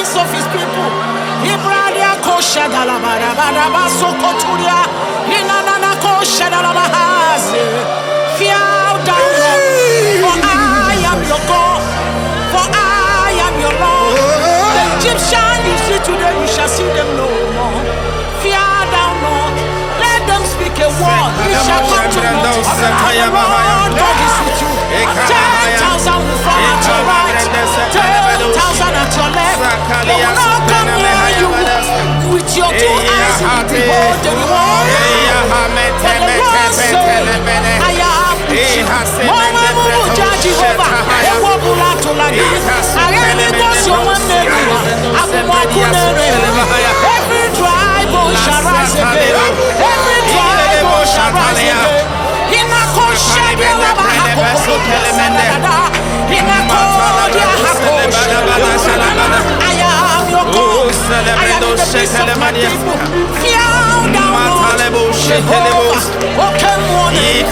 lives of his people. Ibradia kosha dalabara baraba sokoturia. Inanana kosha dalabahaze. Fear down, Lord. For I am your God. For I am your Lord. The Egyptian you see today, you shall see them no more. Fear down, Lord. Let them speak a word. You shall come to know. Lord God is with you. 10,000 will fall at your right, 10,000 at your left. They will not come near you. With your two eyes you will behold the reward. For the Lord said, I am with you. Mama Muja Jehovah, Ewabula Tolagi, Aremi Kosyo Manderia, Akumakunere. Every tribe shall rise again. Every tribe shall rise again. I am your God. I am the peace of my people. Fear down, Lord. Jehovah. Okay, morning.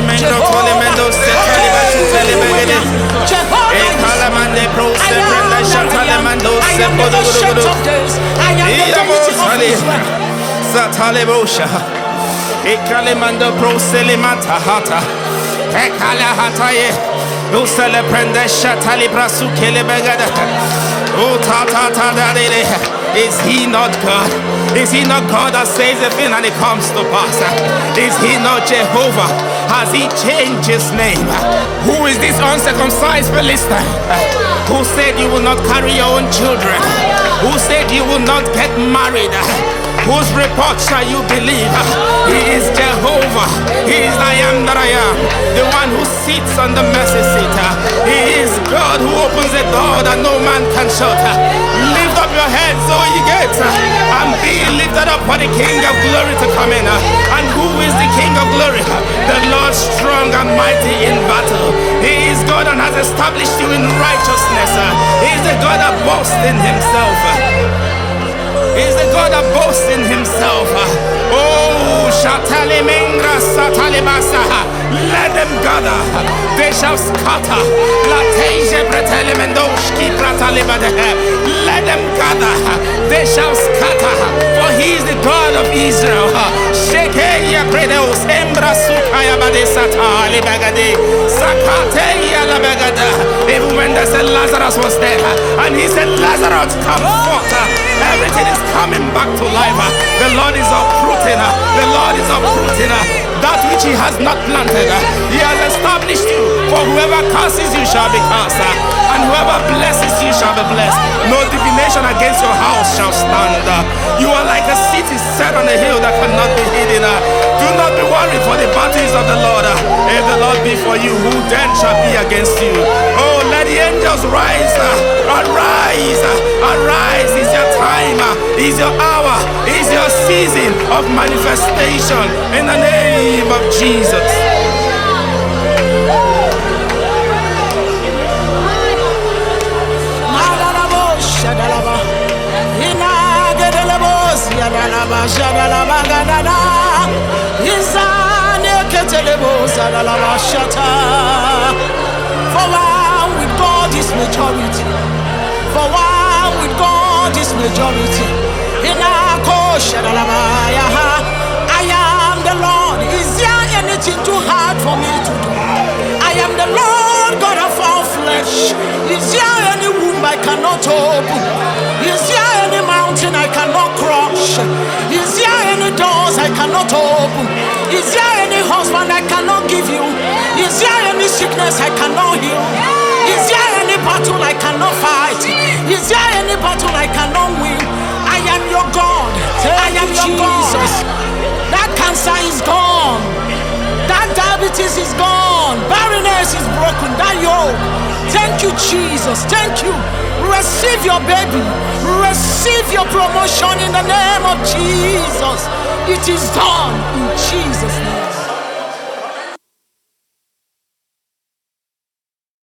Ekalemando proselemata hata. Ekala hataye. No celebrande shatali brasu kelebegada. Oh ta ta ta da de. Is he not God? Is he not God that says a thing and it comes to pass? Is he not Jehovah? Has he changed his name? Who is this uncircumcised Philistine? Who said you will not carry your own children? Who said you will not get married? Whose report shall you believe? He is Jehovah. He is I am that I am. The one who sits on the mercy seat. He is God who opens a door that no man can shut. Lift up your heads, O ye gates, and be lifted up for the King of glory to come in. And who is the King of glory? The Lord strong and mighty in battle. He is God and has established you in righteousness. He is the God that boasts in himself. He's the God that boasts in himself. Oh, Shatali Mengra Satalibasa. Let them gather, they shall scatter. Lateje Bretelemendoshki Pratalibade. Let them gather, they shall scatter. For he is the God of Israel. Shekeya Predeus Embra Sukaya Badesata Libagade. Sakateya Labagada. Even when they said Lazarus was dead, and he said, Lazarus, come forth. Everything is coming back to life. The Lord is uprooting. The Lord is uprooting that which he has not planted. He has established you. For whoever curses you shall be cursed, and whoever blesses you shall be blessed. No divination against your house shall stand. You are like a city set on a hill that cannot be hidden. Do not be worried, for the battle is of the Lord. If the Lord be for you, who then shall be against you? Oh, let the angels rise. Arise, arise. Is your time, is your hour, is your season of manifestation in the name of Jesus. For one with God is majority. For one with God is majority. I am the Lord. Is there anything too hard for me to do? I am the Lord God of all flesh. Is there any womb I cannot open? Is there any mountain I cannot crush? Is there any doors I cannot open? Is there any husband I cannot give you? Is there any sickness I cannot heal? Is there any battle I cannot fight? Is there any battle I cannot win? I am your God. I am your God. That cancer is gone. That diabetes is gone. Barrenness is broken. That yoke. Thank you, Jesus. Thank you. Receive your baby. Receive your promotion in the name of Jesus. It is done in Jesus' name.